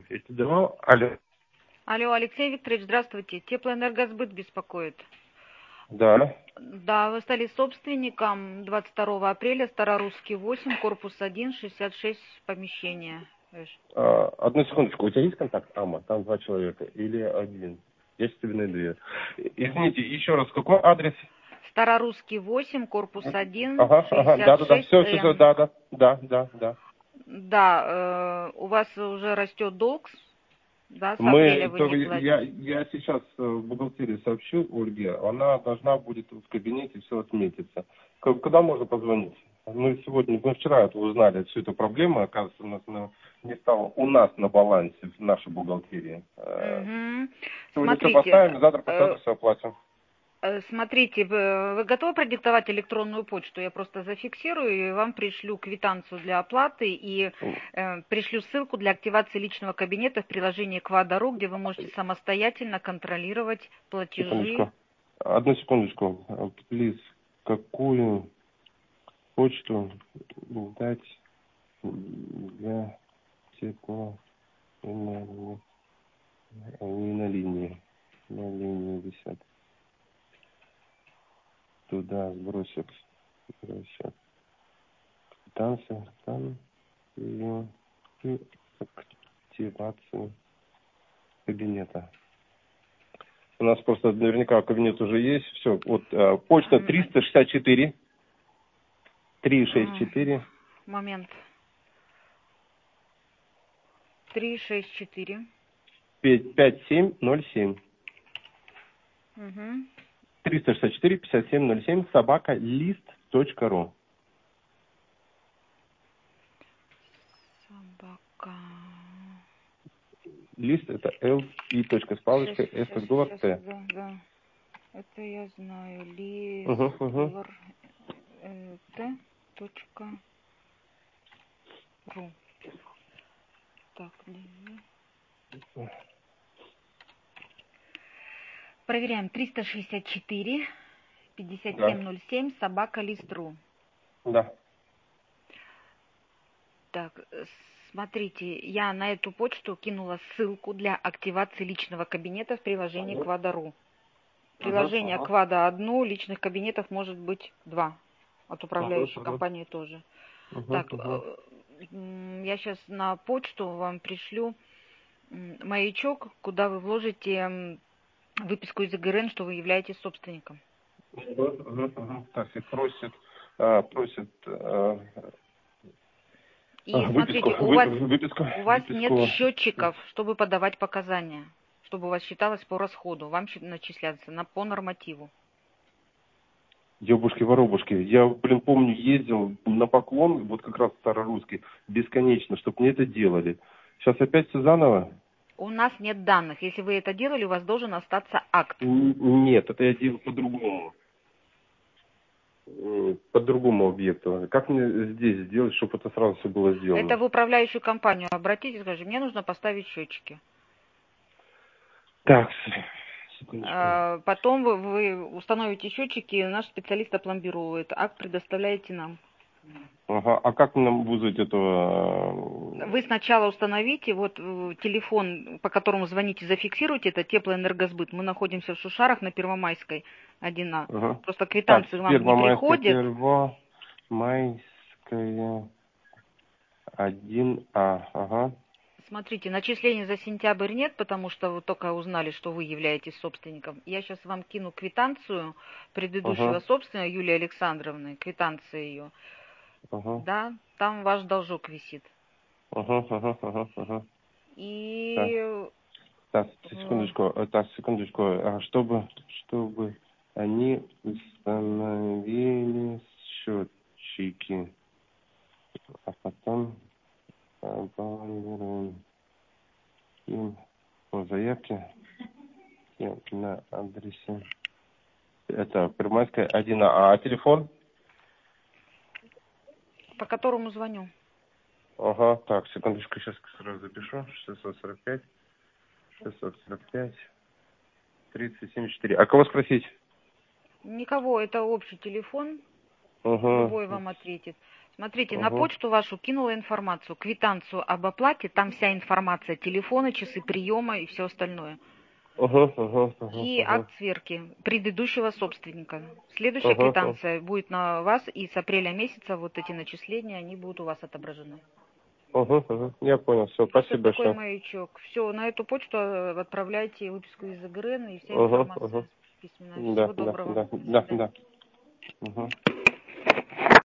Я тебе давал. Алло. Алло, Алексей Викторович, здравствуйте. Теплоэнергосбыт беспокоит. Да. Да, вы стали собственником 22 апреля, Старорусский 8, корпус 1, 66 помещения. Одну секундочку. У тебя есть контакт АМА? Там 2 человека. Или один? Я сейчас тебе найду ее. Извините, еще раз, какой адрес? Старорусский 8, корпус 1, Ага, 66 все, Н. да. Да, у вас уже растет долг, да, с апреля вы не платите. Я сейчас в бухгалтерии сообщу Ольге, она должна будет в кабинете все отметиться. Когда можно позвонить? Мы вчера узнали всю эту проблему, оказывается, не стало у нас на балансе в нашей бухгалтерии. Угу. Сегодня все поставим, завтра все оплатим. Смотрите, вы готовы продиктовать электронную почту? Я просто зафиксирую и вам пришлю квитанцию для оплаты и пришлю ссылку для активации личного кабинета в приложении Квадро, где вы можете самостоятельно контролировать платежи. Одну секундочку. Плиз, какую почту дать для теплоэнергии? Не на линии. На линии висят. Туда сбросят. Квитанцию там и активацию кабинета. У нас просто наверняка кабинет уже есть. Все, вот почта 364 364. Момент. 364. 5707. Угу. 364 5707 @list.ru. Собака. Лист это L и точка с палочкой, S как доллар, Т. Да. Это я знаю. Лист. Т.ру. Так, проверяем. 364 5707 @list.ru. Да. Так, смотрите, я на эту почту кинула ссылку для активации личного кабинета в приложении Квадро. Приложение Квада одно, личных кабинетов может быть 2. От управляющей компании тоже. Так, я сейчас на почту вам пришлю маячок, куда вы вложите выписку из ИГРН, что вы являетесь собственником. Так, и просят и смотрите, у вас нет счетчиков, чтобы подавать показания, чтобы у вас считалось по расходу, вам начисляться по нормативу. Ёбушки-воробушки. Я, помню, ездил на поклон, вот как раз Старорусский, бесконечно, чтобы мне это делали. Сейчас опять все заново? У нас нет данных. Если вы это делали, у вас должен остаться акт. Нет, это я делал по-другому. По другому объекту. Как мне здесь сделать, чтобы это сразу все было сделано? Это в управляющую компанию обратитесь, скажите, мне нужно поставить счетчики. Так, потом вы установите счетчики, наш специалист опломбирует. Акт предоставляете нам. Ага, а как нам вызвать этого? Вы сначала установите, вот телефон, по которому звоните, зафиксируйте, это Теплоэнергосбыт. Мы находимся в Шушарах на Первомайской 1А. Ага. Просто квитанции вам не приходят. Первомайская 1А, ага. Смотрите, начислений за сентябрь нет, потому что вы только узнали, что вы являетесь собственником. Я сейчас вам кину квитанцию предыдущего собственника Юлии Александровны, квитанция ее. Да, там ваш должок висит. И... Так, секундочку, чтобы они установили счетчики, а потом им по заявке на адресе. Это Первомайская 1А. А телефон? По которому звоню. Ага, так, секундочку, сейчас сразу запишу. 645 3074. А кого спросить? Никого, это общий телефон. Любой вам ответит. Смотрите, на почту вашу кинула информацию, квитанцию об оплате, там вся информация, телефоны, часы приема и все остальное. И акт сверки предыдущего собственника. Следующая квитанция будет на вас, и с апреля месяца вот эти начисления, они будут у вас отображены. Я понял, все, спасибо Такой большое. маячок. Все, на эту почту отправляйте выписку из ИГРН и вся информация письменная. Всего доброго. Да.